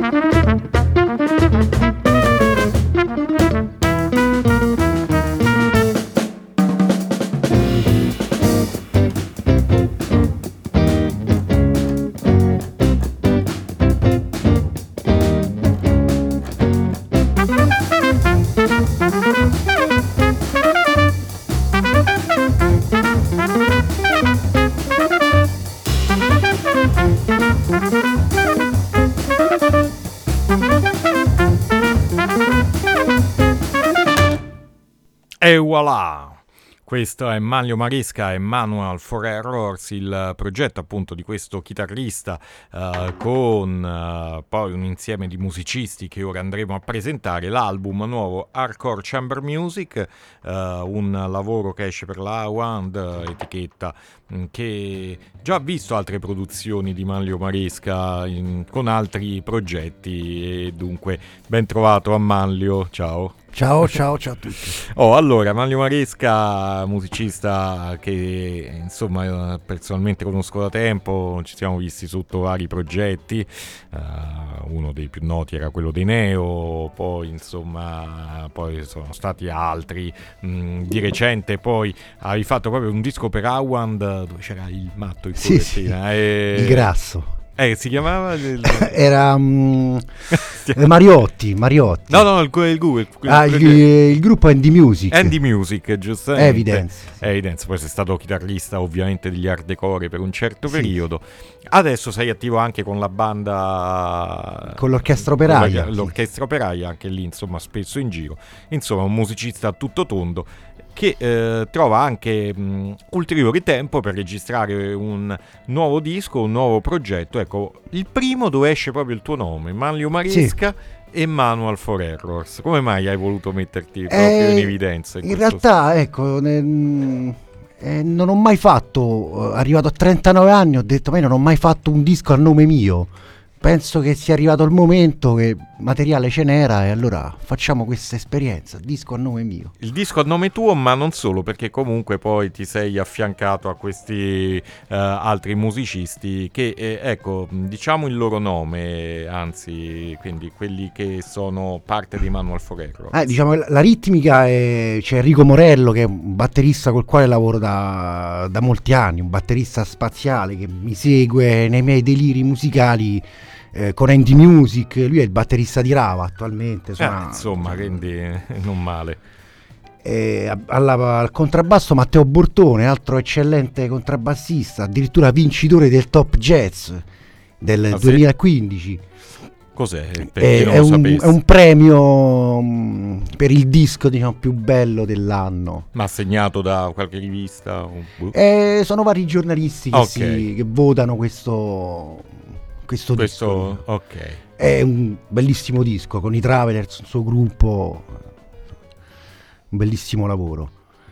E voilà! Questo è Manlio Maresca e Manual for Errors, il progetto appunto di questo chitarrista con poi un insieme di musicisti che ora andremo a presentare, l'album nuovo Hardcore Chamber Music, un lavoro che esce per la Wand, etichetta che già ha visto altre produzioni di Manlio Maresca con altri progetti, e dunque ben trovato a Manlio, ciao! Ciao a tutti. Allora, Manlio Maresca, musicista che insomma personalmente conosco da tempo, ci siamo visti sotto vari progetti, uno dei più noti era quello dei Neo, poi insomma poi sono stati altri, di recente poi hai fatto proprio un disco per Awand dove c'era il matto, il grasso. Si chiamava? Era Mariotti. No, il gruppo Andy Music. Andy Music, giustamente. Evidence. Poi sei stato chitarrista ovviamente degli hardcore per un certo periodo. Adesso sei attivo anche con la banda... Con l'Orchestra Operaia. L'Orchestra Operaia, anche lì insomma spesso in giro. Insomma un musicista a tutto tondo che trova anche ulteriore tempo per registrare un nuovo disco, un nuovo progetto. Ecco, il primo dove esce proprio il tuo nome, Manlio Maresca e Manual for Errors. Come mai hai voluto metterti proprio in evidenza? In realtà, ecco, non ho mai fatto, arrivato a 39 anni, ho detto, ma io non ho mai fatto un disco a nome mio. Penso che sia arrivato il momento che materiale ce n'era e allora facciamo questa esperienza, disco a nome mio. Il disco a nome tuo, ma non solo, perché comunque poi ti sei affiancato a questi altri musicisti che, ecco, diciamo il loro nome, anzi, quindi quelli che sono parte di Manual for Errors. Diciamo la ritmica c'è Enrico Morello, che è un batterista col quale lavoro da molti anni, un batterista spaziale che mi segue nei miei deliri musicali. Con Andy Music, lui è il batterista di Rava attualmente, insomma, quindi non male. Al contrabbasso Matteo Bortone, altro eccellente contrabbassista, addirittura vincitore del Top Jazz del 2015. Cos'è? È un premio per il disco, diciamo, più bello dell'anno. Ma assegnato da qualche rivista? Sono vari giornalisti che votano questo disco. Ok. È un bellissimo disco con i Travelers, il suo gruppo, un bellissimo lavoro.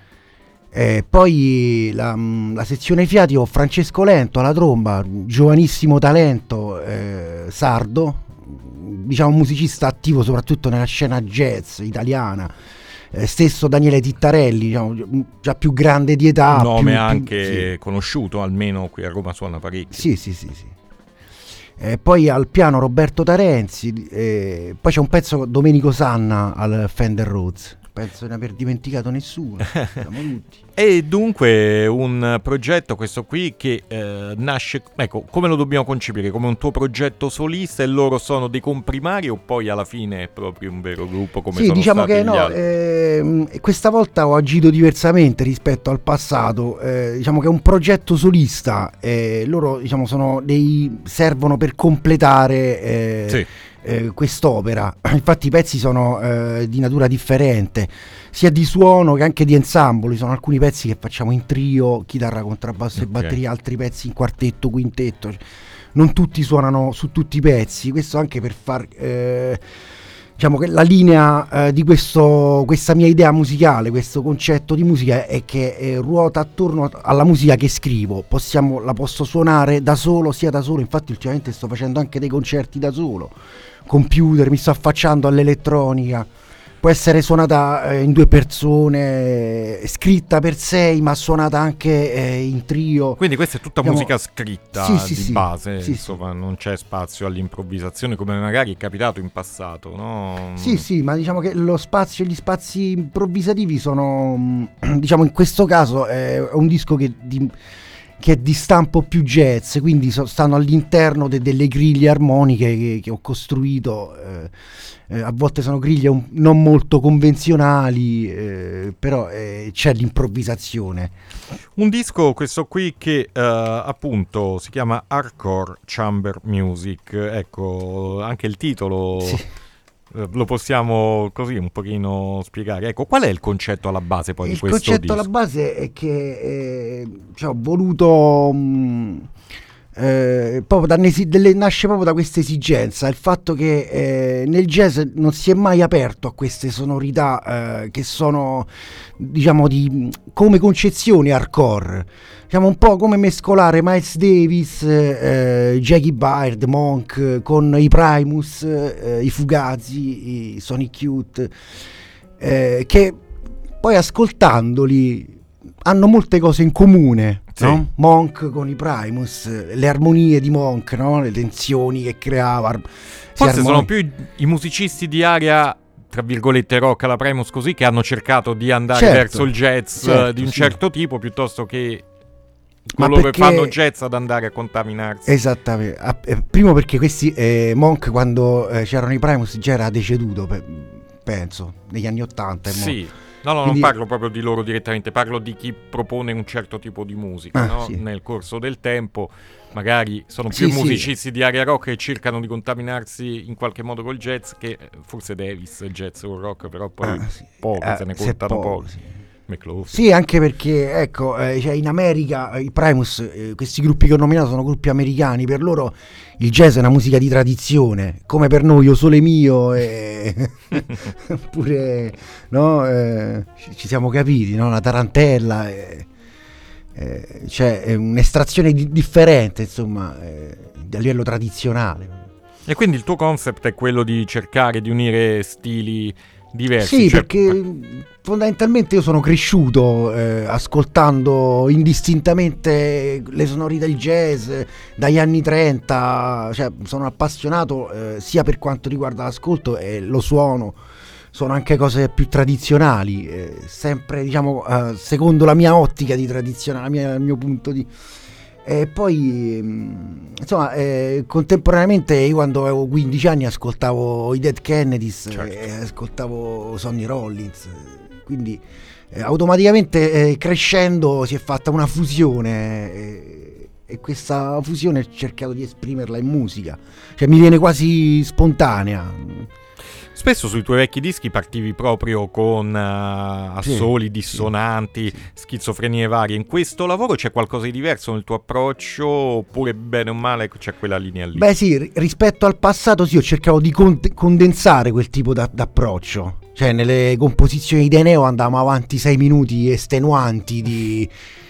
Poi la sezione fiati ho Francesco Lento alla tromba, giovanissimo talento, sardo, diciamo musicista attivo soprattutto nella scena jazz italiana. Stesso Daniele Tittarelli, diciamo, già più grande di età, un nome anche conosciuto, almeno qui a Roma suona parecchio. Sì. Poi al piano Roberto Tarenzi, poi c'è un pezzo Domenico Sanna al Fender Rhodes. Penso di non aver dimenticato nessuno, siamo tutti. E dunque un progetto, questo qui, che nasce, ecco, come lo dobbiamo concepire? Come un tuo progetto solista e loro sono dei comprimari, o poi alla fine è proprio un vero gruppo come sono diciamo stati che gli altri? Questa volta ho agito diversamente rispetto al passato, diciamo che è un progetto solista, loro diciamo servono per completare quest'opera. Infatti i pezzi sono di natura differente, sia di suono che anche di ensemble. Ci sono alcuni pezzi che facciamo in trio, chitarra, contrabbasso e batteria, altri pezzi in quartetto, quintetto. Non tutti suonano su tutti i pezzi, questo anche per far diciamo che la linea di questa mia idea musicale, questo concetto di musica è che ruota attorno alla musica che scrivo. La posso suonare da solo, infatti ultimamente sto facendo anche dei concerti da solo, computer, mi sto affacciando all'elettronica, può essere suonata in 2 persone, scritta per 6, ma suonata anche in trio. Quindi questa è tutta musica scritta di base, sì, insomma, non c'è spazio all'improvvisazione come magari è capitato in passato, no? Sì, ma diciamo che gli spazi improvvisativi sono, diciamo, in questo caso è un disco che è di stampo più jazz, quindi stanno all'interno delle griglie armoniche che ho costruito. A volte sono griglie non molto convenzionali, però c'è l'improvvisazione. Un disco, questo qui, che appunto si chiama Hardcore Chamber Music. Ecco, anche il titolo lo possiamo così un pochino spiegare. Ecco, qual è il concetto alla base poi di questo disco? Il concetto alla base è che ho voluto... proprio nasce proprio da questa esigenza, il fatto che nel jazz non si è mai aperto a queste sonorità che sono, diciamo, come concezioni hardcore, diciamo, un po' come mescolare Miles Davis, Jackie Byrd, Monk con i Primus, i Fugazi, i Sonic Youth, che poi ascoltandoli hanno molte cose in comune. Sì. No? Monk con i Primus, le armonie di Monk, no? Le tensioni che creava. Forse sono più i musicisti di area, tra virgolette, rock alla Primus, così, che hanno cercato di andare verso il jazz di un certo tipo, piuttosto che coloro che fanno jazz ad andare a contaminarsi. Esattamente. Primo perché questi Monk, quando c'erano i Primus, già era deceduto, penso, negli anni '80. Sì. No, quindi, non parlo proprio di loro direttamente, parlo di chi propone un certo tipo di musica, no? Sì. Nel corso del tempo magari sono più musicisti di area rock che cercano di contaminarsi in qualche modo col jazz, che forse Davis jazz o rock, però poi poco, se ne contano pochi. Sì, anche perché ecco, cioè in America i Primus, questi gruppi che ho nominato sono gruppi americani, per loro il jazz è una musica di tradizione, come per noi Io Sole Mio pure, no, ci siamo capiti, no? La tarantella, cioè è un'estrazione differente, insomma, a livello tradizionale. E quindi il tuo concept è quello di cercare di unire stili diversi? Sì, perché fondamentalmente io sono cresciuto ascoltando indistintamente le sonorità del jazz dagli anni 30, cioè sono appassionato sia per quanto riguarda l'ascolto e lo suono. Sono anche cose più tradizionali, sempre, diciamo, secondo la mia ottica di tradizionale, il mio punto di... E poi, insomma, contemporaneamente io quando avevo 15 anni ascoltavo i Dead Kennedys, ascoltavo Sonny Rollins, quindi automaticamente crescendo si è fatta una fusione e questa fusione ho cercato di esprimerla in musica, cioè mi viene quasi spontanea. Spesso sui tuoi vecchi dischi partivi proprio con assoli, dissonanti, schizofrenie varie. In questo lavoro c'è qualcosa di diverso nel tuo approccio, oppure bene o male c'è quella linea lì? Beh sì, rispetto al passato ho cercato di condensare quel tipo d'approccio. Cioè nelle composizioni di Eneo andavamo avanti 6 minuti estenuanti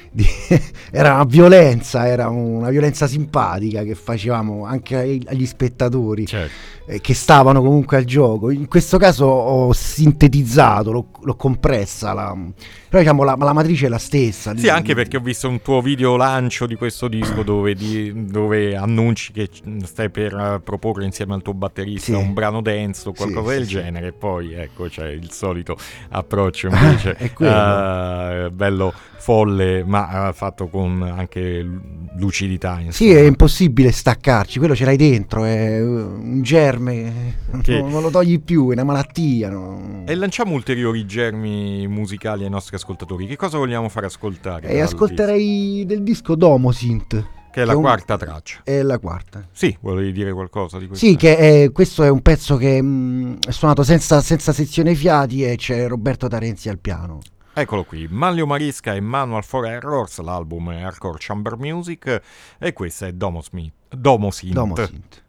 era una violenza simpatica che facevamo anche agli spettatori, che stavano comunque al gioco. In questo caso ho sintetizzato, l'ho compressa, però diciamo la matrice è la stessa. Sì, anche perché ho visto un tuo video lancio di questo disco dove annunci che stai per proporre insieme al tuo batterista un brano dance o qualcosa del genere, e poi ecco c'è il solito approccio invece bello folle, ma fatto con anche lucidità, insomma. Sì, è impossibile staccarci, quello ce l'hai dentro, è un germe che non lo togli più, è una malattia, no? E lanciamo ulteriori germi musicali ai nostri ascoltatori. Che cosa vogliamo far ascoltare? Ascolterei del disco Domosynth, che è la quarta traccia. È la quarta. Sì, volevi dire qualcosa di questo? Sì, questo è un pezzo che è suonato senza sezione fiati e c'è Roberto Tarenzi al piano. Eccolo qui, Manlio Maresca e Manual for Errors, l'album è Hardcore Chamber Music e questa è Domosynth.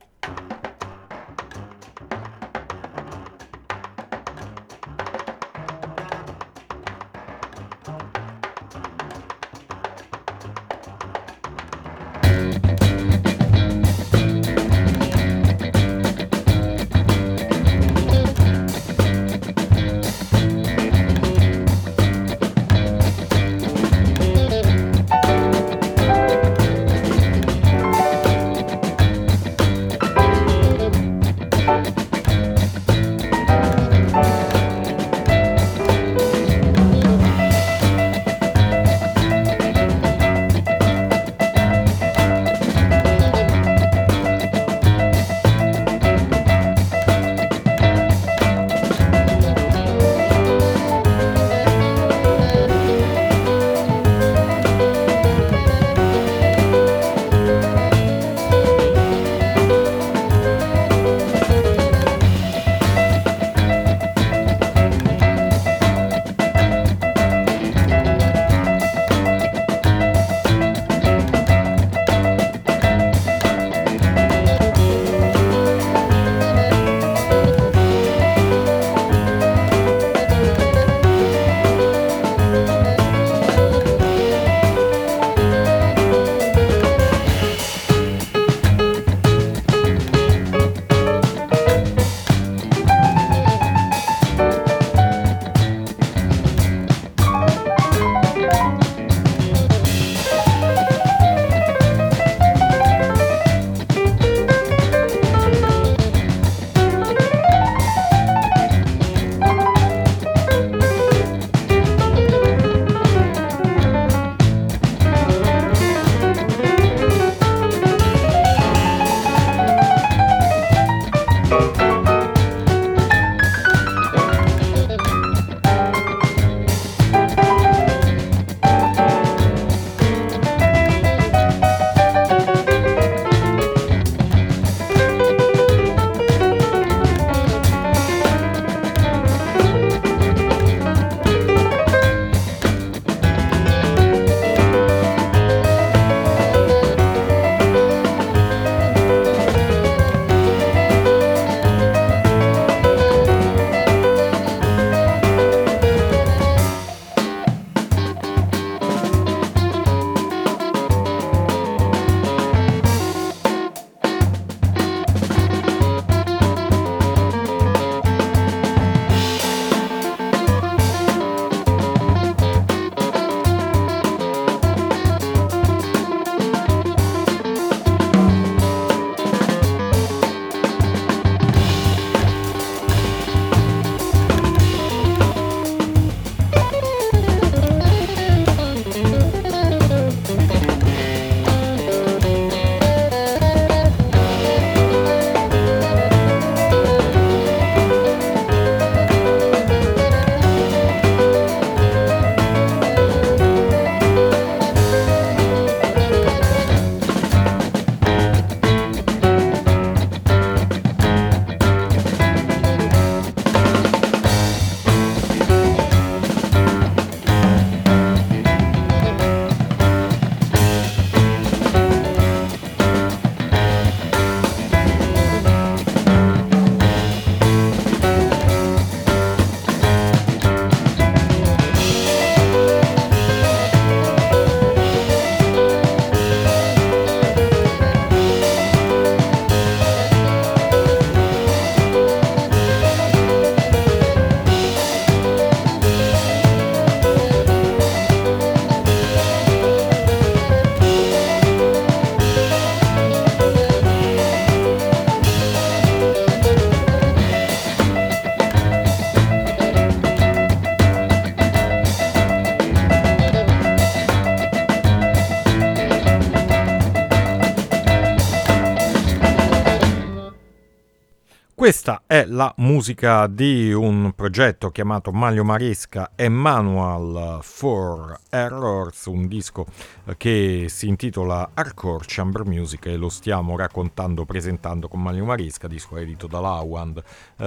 Questa è la musica di un progetto chiamato Manlio Maresca e Manual for Errors, un disco che si intitola Hardcore Chamber Music e lo stiamo presentando con Manlio Maresca, disco edito da Lawand.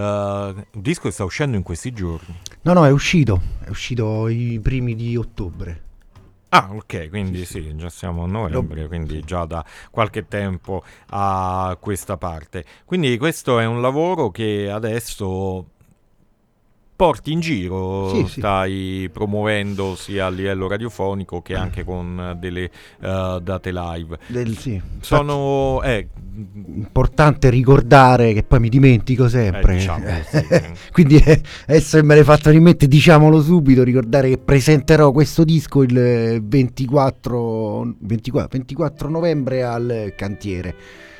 Un disco che sta uscendo in questi giorni. No, è uscito i primi di ottobre. Ah, ok, quindi sì, già siamo a novembre, quindi già da qualche tempo a questa parte. Quindi questo è un lavoro che adesso porti in giro, Sì. stai promuovendo sia a livello radiofonico che anche con delle date live. Sì. Sono importante ricordare, che poi mi dimentico sempre, diciamo, sì. quindi adesso me l'hai fatto in mente, diciamolo subito, ricordare che presenterò questo disco il 24 novembre al Cantiere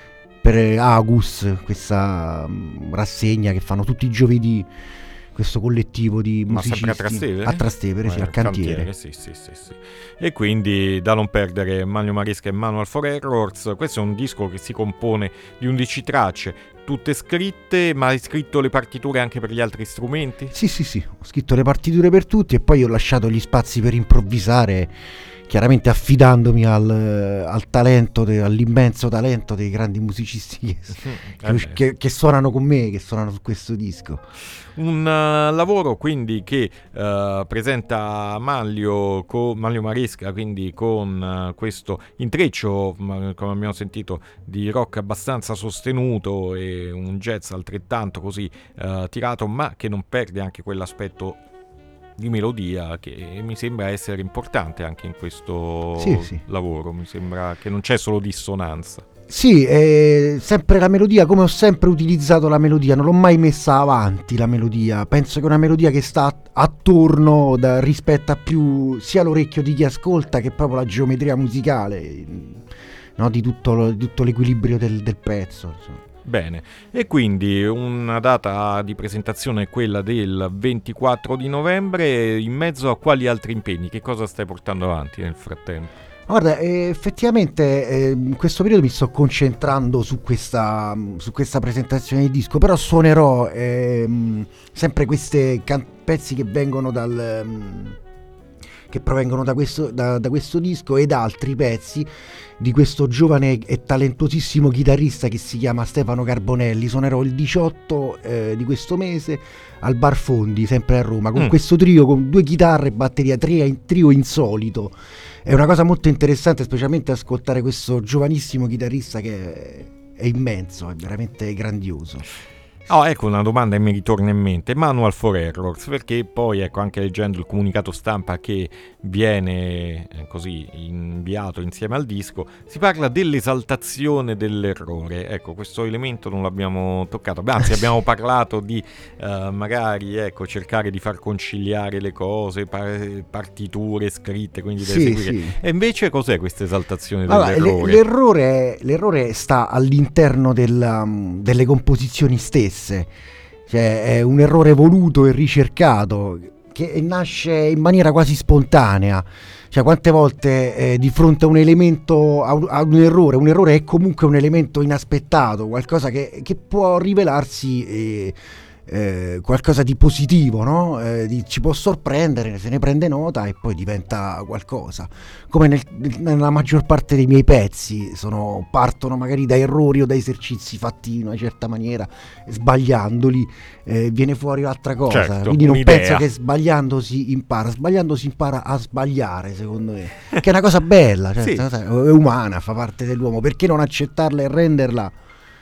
per Agus, questa rassegna che fanno tutti i giovedì, questo collettivo di musicisti. Ma sempre a Trastevere? A Trastevere, sì, al cantiere. Sì. E quindi da non perdere Manlio Maresca e Manual for Errors. Questo è un disco che si compone di 11 tracce, tutte scritte, ma hai scritto le partiture anche per gli altri strumenti? Sì, ho scritto le partiture per tutti e poi ho lasciato gli spazi per improvvisare, chiaramente affidandomi al talento, all'immenso talento dei grandi musicisti che suonano con me, che suonano su questo disco. Un lavoro quindi che presenta Manlio Maresca, quindi con questo intreccio, come abbiamo sentito, di rock abbastanza sostenuto e un jazz altrettanto così tirato, ma che non perde anche quell'aspetto di melodia che mi sembra essere importante anche in questo lavoro. Mi sembra che non c'è solo dissonanza. Sì, sempre la melodia, come ho sempre utilizzato la melodia, non l'ho mai messa avanti la melodia. Penso che è una melodia che sta attorno, rispetta più sia l'orecchio di chi ascolta che proprio la geometria musicale, no? di tutto l'equilibrio del pezzo, insomma. Bene, e quindi una data di presentazione è quella del 24 di novembre, in mezzo a quali altri impegni? Che cosa stai portando avanti nel frattempo? Guarda, effettivamente in questo periodo mi sto concentrando su questa presentazione di disco, però suonerò sempre questi pezzi che vengono che provengono da questo disco ed altri pezzi di questo giovane e talentuosissimo chitarrista che si chiama Stefano Carbonelli. Suonerò il 18 di questo mese al Bar Fondi, sempre a Roma, con questo trio, con 2 chitarre e batteria, trio insolito. È una cosa molto interessante, specialmente ascoltare questo giovanissimo chitarrista che è immenso, è veramente grandioso. Ecco una domanda che mi ritorna in mente. Manual for Errors, perché poi anche leggendo il comunicato stampa che viene così inviato insieme al disco, si parla dell'esaltazione dell'errore. Ecco, questo elemento non l'abbiamo toccato, anzi abbiamo parlato di magari cercare di far conciliare le cose, partiture scritte, quindi da eseguire. Sì. E invece cos'è questa esaltazione dell'errore? L'errore sta all'interno delle composizioni stesse. Cioè è un errore voluto e ricercato che nasce in maniera quasi spontanea. Cioè quante volte di fronte a un elemento, a un errore è comunque un elemento inaspettato, qualcosa che può rivelarsi qualcosa di positivo, no? Ci può sorprendere, se ne prende nota e poi diventa qualcosa. Come nella maggior parte dei miei pezzi partono magari da errori o da esercizi fatti in una certa maniera, sbagliandoli viene fuori un'altra cosa. Certo, quindi non un'idea. penso che sbagliando si impara a sbagliare, secondo me, che è una cosa bella, cioè, è umana, fa parte dell'uomo, perché non accettarla e renderla?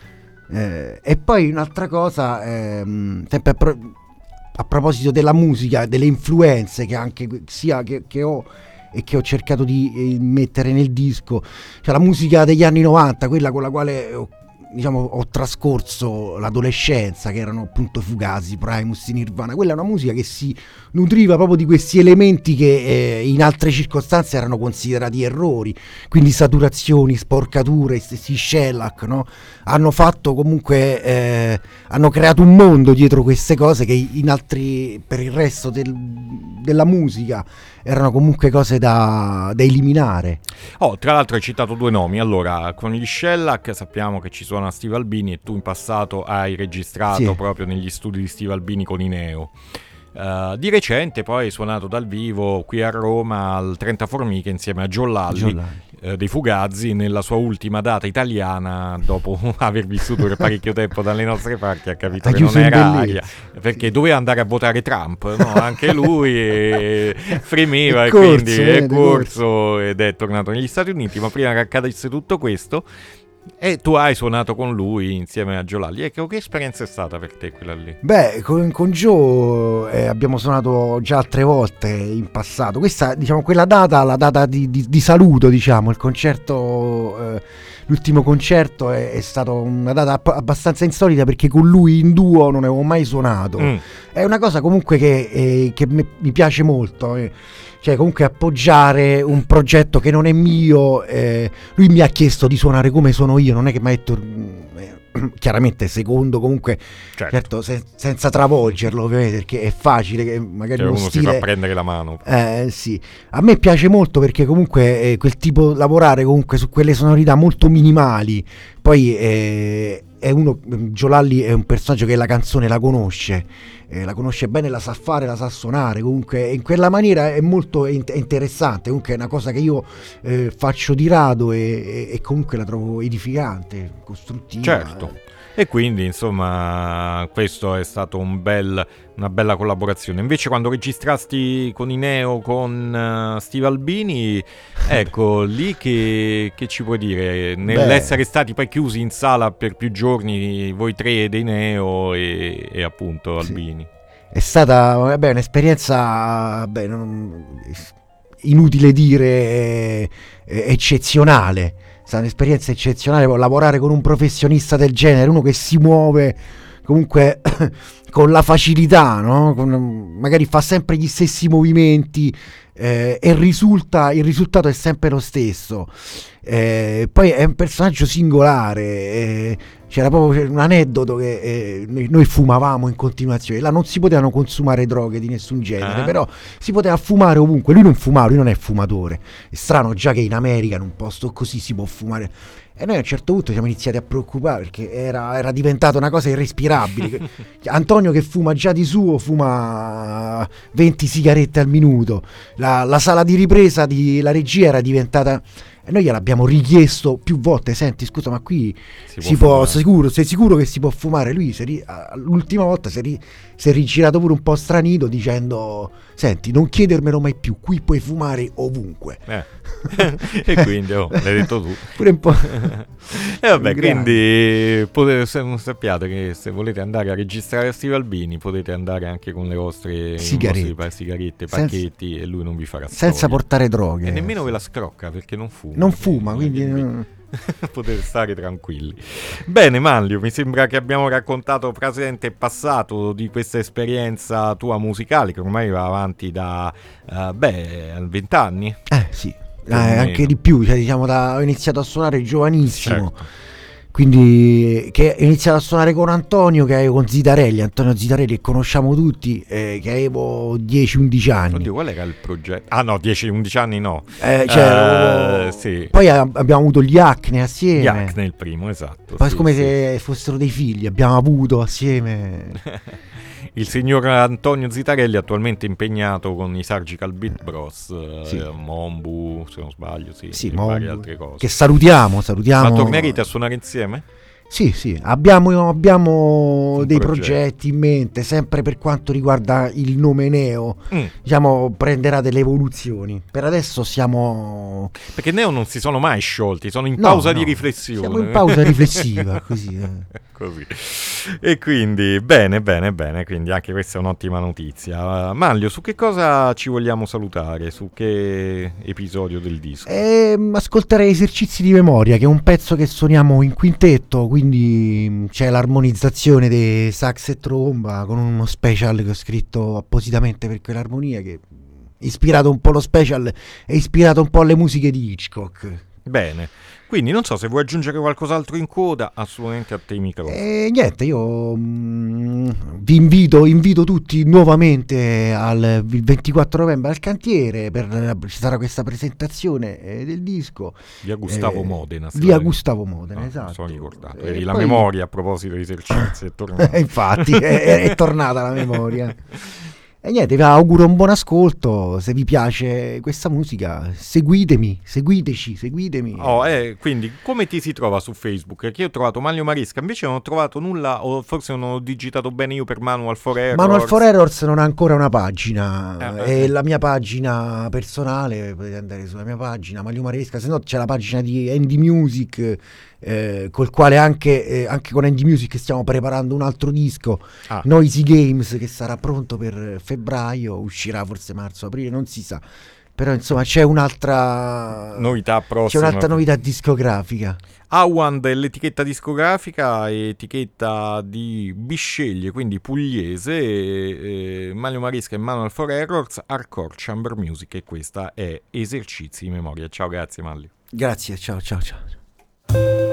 E poi un'altra cosa, sempre a proposito della musica, delle influenze che anche che ho e che ho cercato di mettere nel disco, cioè la musica degli anni 90, quella con la quale ho trascorso l'adolescenza, che erano appunto Fugazi, Primus, Nirvana. Quella è una musica che si nutriva proprio di questi elementi che in altre circostanze erano considerati errori, quindi saturazioni, sporcature, stessi shellac, no? Hanno fatto comunque hanno creato un mondo dietro queste cose che in altri, per il resto della musica, erano comunque cose da eliminare. Tra l'altro hai citato 2 nomi. Allora, con gli Shellac sappiamo che ci suona Steve Albini e tu in passato hai registrato proprio negli studi di Steve Albini con i Neo. Di recente poi hai suonato dal vivo qui a Roma al 30 Formiche insieme a John Lalli dei Fugazzi, nella sua ultima data italiana, dopo aver vissuto per parecchio tempo dalle nostre parti. Ha capito che non era aria, perché doveva andare a votare Trump, no? Anche lui fremeva e quindi è corso ed è tornato negli Stati Uniti. Ma prima che accadesse tutto questo, e tu hai suonato con lui insieme a Joe Lalli. Che esperienza è stata per te quella lì? Beh, con Joe abbiamo suonato già altre volte in passato. Questa, quella data, la data di saluto, il concerto, l'ultimo concerto è stata una data abbastanza insolita, perché con lui in duo non avevo mai suonato. È una cosa comunque che mi piace molto. Cioè comunque appoggiare un progetto che non è mio. Lui mi ha chiesto di suonare come sono sono io, non è che mi ha detto chiaramente secondo comunque certo senza travolgerlo ovviamente, perché è facile che magari uno stile, si fa prendere la mano. Sì, a me piace molto perché comunque quel tipo, lavorare comunque su quelle sonorità molto minimali, poi è uno, Giolalli è un personaggio che la canzone la conosce bene, la sa fare, la sa suonare, comunque in quella maniera è molto interessante, comunque è una cosa che io faccio di rado e comunque la trovo edificante, costruttiva. Certo. E quindi insomma questo è stato una bella collaborazione. Invece quando registrasti con i Neo, con Steve Albini, ecco, lì che ci puoi dire? Nell'essere stati poi chiusi in sala per più giorni, voi tre dei Neo e appunto Albini. È stata un'esperienza, inutile dire, eccezionale. È stata un'esperienza eccezionale lavorare con un professionista del genere, uno che si muove comunque con la facilità, no? Magari fa sempre gli stessi movimenti e il risultato è sempre lo stesso. Poi è un personaggio singolare, c'era proprio un aneddoto che noi fumavamo in continuazione, là non si potevano consumare droghe di nessun genere, però si poteva fumare ovunque, lui non fumava, lui non è fumatore, è strano già che in America in un posto così si può fumare. E noi a un certo punto siamo iniziati a preoccupare perché era diventata una cosa irrespirabile. Antonio che fuma già di suo, fuma 20 sigarette al minuto, la sala di ripresa la regia era diventata... E noi gliel'abbiamo richiesto più volte, senti scusa ma qui si può sei sicuro che si può fumare? Lui l'ultima volta si è rigirato pure un po' stranito dicendo senti non chiedermelo mai più, qui puoi fumare ovunque. E quindi l'hai detto tu pure un po'. E vabbè, quindi sappiate che se volete andare a registrare Steve Albini potete andare anche con le vostre sigarette, pacchetti, e lui non vi farà storia. Senza portare droghe. E nemmeno ve la scrocca perché non fuma, quindi potete stare tranquilli. Bene Manlio, mi sembra che abbiamo raccontato presente e passato di questa esperienza tua musicale che ormai va avanti da 20 anni. Sì, anche di più, cioè, diciamo ho iniziato a suonare giovanissimo. Certo. Quindi che ho iniziato a suonare con Antonio, che avevo con Antonio Zitarelli, che conosciamo tutti, che avevo 10-11 anni. Oddio, qual era il progetto? Ah no, 10-11 anni no. Sì. Poi abbiamo avuto gli Acne assieme. Gli Acne il primo, esatto. Poi come se fossero dei figli, abbiamo avuto assieme. Il signor Antonio Zitarelli attualmente impegnato con i Surgical Beat Bros, Mombu, se non sbaglio, e varie altre cose. Che salutiamo. Ma tornerete a suonare insieme? Sì, abbiamo dei progetti in mente, sempre per quanto riguarda il nome Neo. Diciamo prenderà delle evoluzioni. Per adesso siamo... Perché Neo non si sono mai sciolti, sono in pausa di riflessione. Siamo in pausa riflessiva, così. Così. E quindi bene, quindi anche questa è un'ottima notizia. Manlio, su che cosa ci vogliamo salutare? Su che episodio del disco? Ascolterei Esercizi di memoria, che è un pezzo che suoniamo in quintetto, quindi c'è l'armonizzazione dei sax e tromba con uno special che ho scritto appositamente per quell'armonia, che ispirato un po' lo special, è ispirato un po' alle musiche di Hitchcock. Bene, quindi non so se vuoi aggiungere qualcos'altro in coda, assolutamente a te i microfoni. Niente, io vi invito tutti nuovamente il 24 novembre al Cantiere, ci sarà questa presentazione del disco. Via Gustavo Modena. Gustavo Modena, esatto. Sono ricordato, eri la memoria a proposito di esercizi, è tornata. Infatti, è tornata la memoria. E niente, vi auguro un buon ascolto. Se vi piace questa musica, seguitemi. Quindi come ti si trova su Facebook? Perché io ho trovato Manlio Maresca, invece non ho trovato nulla, o forse non ho digitato bene io per Manual for Errors. Manual for Errors non ha ancora una pagina, è la mia pagina personale, potete andare sulla mia pagina Manlio Maresca, se no c'è la pagina di Andy Music, col quale anche con Andy Music stiamo preparando un altro disco, Noisy Games, che sarà pronto per febbraio, uscirà forse marzo-aprile, non si sa, però insomma c'è un'altra novità prossima, c'è un'altra novità discografica. Awand è l'etichetta discografica, etichetta di Bisceglie, quindi pugliese, Manlio Maresca e Manual for Errors, Hardcore Chamber Music, e questa è Esercizi di memoria. Ciao, grazie Manlio. Grazie, ciao.